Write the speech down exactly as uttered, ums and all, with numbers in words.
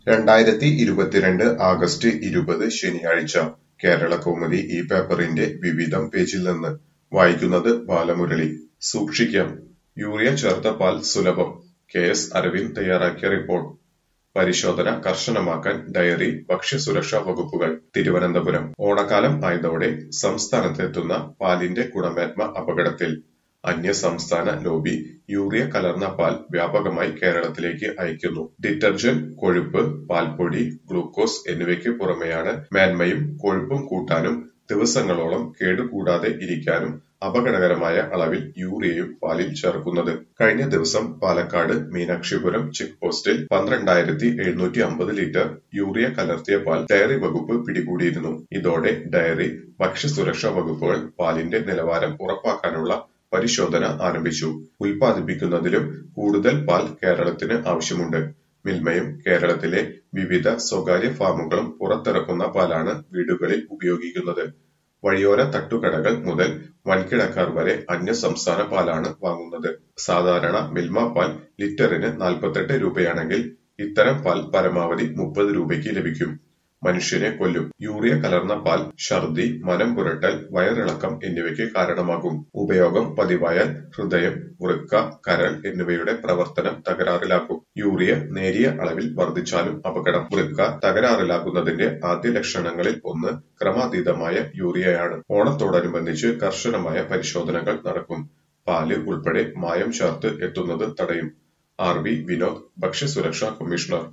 രണ്ടായിരത്തി ഇരുപത്തിരണ്ട് ആഗസ്റ്റ് ഇരുപത് ശനിയാഴ്ച കേരളകൗമുദി ഈ പേപ്പറിന്റെ വിവിധം പേജിൽ നിന്ന് വായിക്കുന്നത് ബാലമുരളി. സൂക്ഷിക്കാം, യൂറിയ ചേർത്ത പാൽ സുലഭം. കെ എസ് അരവിന്ദ് തയ്യാറാക്കിയ റിപ്പോർട്ട്. പരിശോധന കർശനമാക്കാൻ ഡയറി ഭക്ഷ്യസുരക്ഷാ വകുപ്പുകൾ. തിരുവനന്തപുരം. ഓണക്കാലം ആയതോടെ സംസ്ഥാനത്തെത്തുന്ന പാലിന്റെ ഗുണമേന്മ അപകടത്തിൽ. അന്യസംസ്ഥാന ലോബി യൂറിയ കലർന്ന പാൽ വ്യാപകമായി കേരളത്തിലേക്ക് അയക്കുന്നു. ഡിറ്റർജന്റ്, കൊഴുപ്പ്, പാൽപ്പൊടി, ഗ്ലൂക്കോസ് എന്നിവയ്ക്ക് പുറമെയാണ് മേന്മയും കൊഴുപ്പും കൂട്ടാനും ദിവസങ്ങളോളം കേടുകൂടാതെ ഇരിക്കാനും അപകടകരമായ അളവിൽ യൂറിയയും പാലിൽ ചേർക്കുന്നത്. കഴിഞ്ഞ ദിവസം പാലക്കാട് മീനാക്ഷിപുരം ചെക്ക് പോസ്റ്റിൽ പന്ത്രണ്ടായിരത്തി എഴുന്നൂറ്റി അമ്പത് ലിറ്റർ യൂറിയ കലർത്തിയ പാൽ ഡയറി വകുപ്പ് പിടികൂടിയിരുന്നു. ഇതോടെ ഡയറി ഭക്ഷ്യസുരക്ഷാ വകുപ്പുകൾ പാലിന്റെ നിലവാരം ഉറപ്പാക്കാനുള്ള പരിശോധന ആരംഭിച്ചു. ഉൽപ്പാദിപ്പിക്കുന്നതിലും കൂടുതൽ പാൽ കേരളത്തിന് ആവശ്യമുണ്ട്. മിൽമയും കേരളത്തിലെ വിവിധ സ്വകാര്യ ഫാമുകളും പുറത്തിറക്കുന്ന പാലാണ് വീടുകളിൽ ഉപയോഗിക്കുന്നത്. വഴിയോര തട്ടുകടകൾ മുതൽ വൻകിടക്കാർ വരെ അന്യസംസ്ഥാന പാലാണ് വാങ്ങുന്നത്. സാധാരണ മിൽമ പാൽ ലിറ്ററിന് നാൽപ്പത്തെട്ട് രൂപയാണെങ്കിൽ ഇത്തരം പാൽ പരമാവധി മുപ്പത് രൂപയ്ക്ക് ലഭിക്കും. മനുഷ്യനെ കൊല്ലും. യൂറിയ കലർന്ന പാൽ ഛർദി, മനം പുരട്ടൽ, വയറിളക്കം എന്നിവയ്ക്ക് കാരണമാകും. ഉപയോഗം പതിവായാൽ ഹൃദയം, വൃക്ക, കരൾ എന്നിവയുടെ പ്രവർത്തനം തകരാറിലാക്കും. യൂറിയ നേരിയ അളവിൽ വർദ്ധിച്ചാലും അപകടം. വൃക്ക തകരാറിലാകുന്നതിന്റെ ആദ്യ ലക്ഷണങ്ങളിൽ ഒന്ന് ക്രമാതീതമായ യൂറിയയാണ്. ഓണത്തോടനുബന്ധിച്ച് കർശനമായ പരിശോധനകൾ നടക്കും. പാല് ഉൾപ്പെടെ മായം ചേർത്ത് എത്തുന്നത് തടയും. ആർ ബി വിനോദ്, ഭക്ഷ്യസുരക്ഷാ കമ്മീഷണർ.